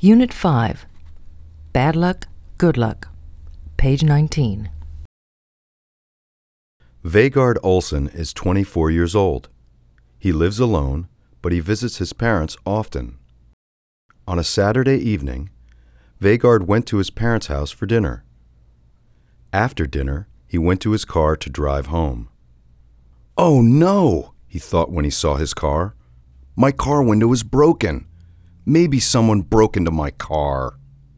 Unit 5, Bad Luck, Good Luck, page 19. Vegard Olsen is 24 years old. He lives alone, but he visits his parents often. On a Saturday evening, Vegard went to his parents' house for dinner. After dinner, he went to his car to drive home. "Oh no," he thought when he saw his car. "My car window is broken. Maybe someone broke into my car."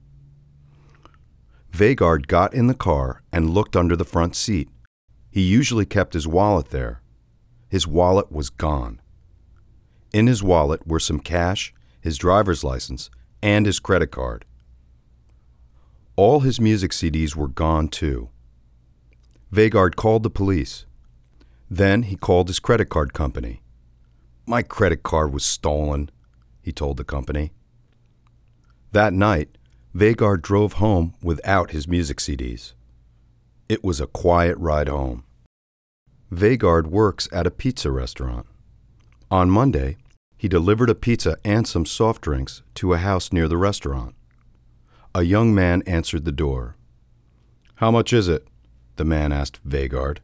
Vegard got in the car and looked under the front seat. He usually kept his wallet there. His wallet was gone. In his wallet were some cash, his driver's license, and his credit card. All his music CDs were gone too. Vegard called the police. Then he called his credit card company. "My credit card was stolen," he told the company. That night, Vegard drove home without his music CDs. It was a quiet ride home. Vegard works at a pizza restaurant. On Monday, he delivered a pizza and some soft drinks to a house near the restaurant. A young man answered the door. "How much is it?" the man asked Vegard.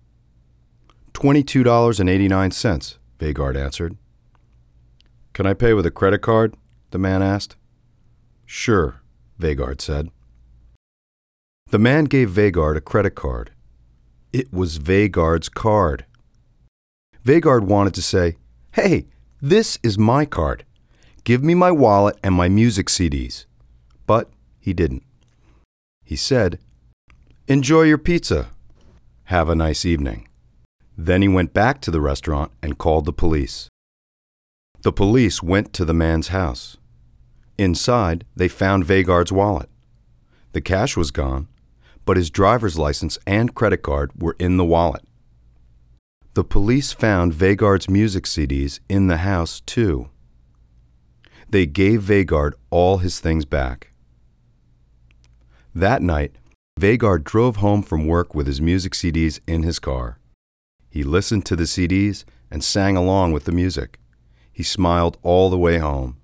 $22.89, Vegard answered. "Can I pay with a credit card?" the man asked. "Sure," Vegard said. The man gave Vegard a credit card. It was Vegard's card. Vegard wanted to say, "Hey, this is my card. Give me my wallet and my music CDs." But he didn't. He said, "Enjoy your pizza. Have a nice evening." Then he went back to the restaurant and called the police. The police went to the man's house. Inside, they found Vegard's wallet. The cash was gone, but his driver's license and credit card were in the wallet. The police found Vegard's music CDs in the house, too. They gave Vegard all his things back. That night, Vegard drove home from work with his music CDs in his car. He listened to the CDs and sang along with the music. He smiled all the way home.